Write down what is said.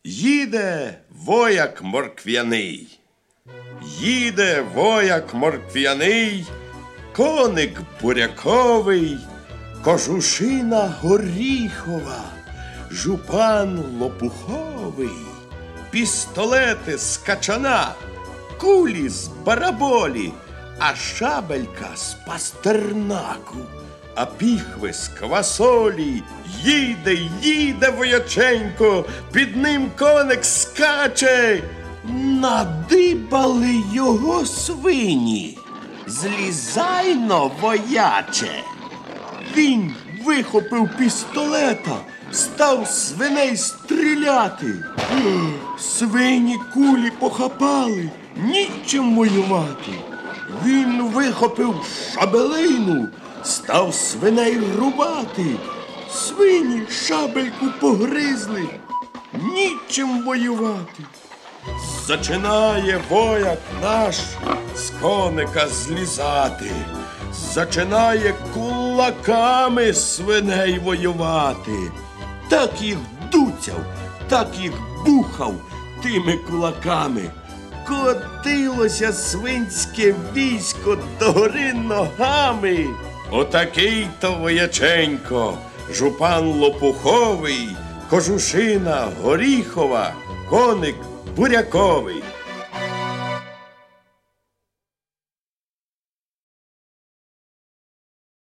Їде вояк морквяний, їде вояк морквяний, коник буряковий, кожушина горіхова, жупан лопуховий, пістолети з качана, кулі з бараболі, а шабелька з пастернаку, а піхви з квасолі. Їде, їде вояченько, під ним коник скаче. Надибали його свині. Злізайно, вояче. Він вихопив пістолета, став свиней стріляти. Свині кулі похапали, нічим воювати. Він вихопив шабелину, став свиней рубати. Свині шабельку погризли, нічим воювати. Зачинає вояк наш з коника злізати, зачинає кулаками свиней воювати. Так їх дуцяв, так їх бухав тими кулаками. Котилося свинське військо догори ногами. Отакий-то вояченько, жупан лопуховий, кожушина горіхова, коник буряковий.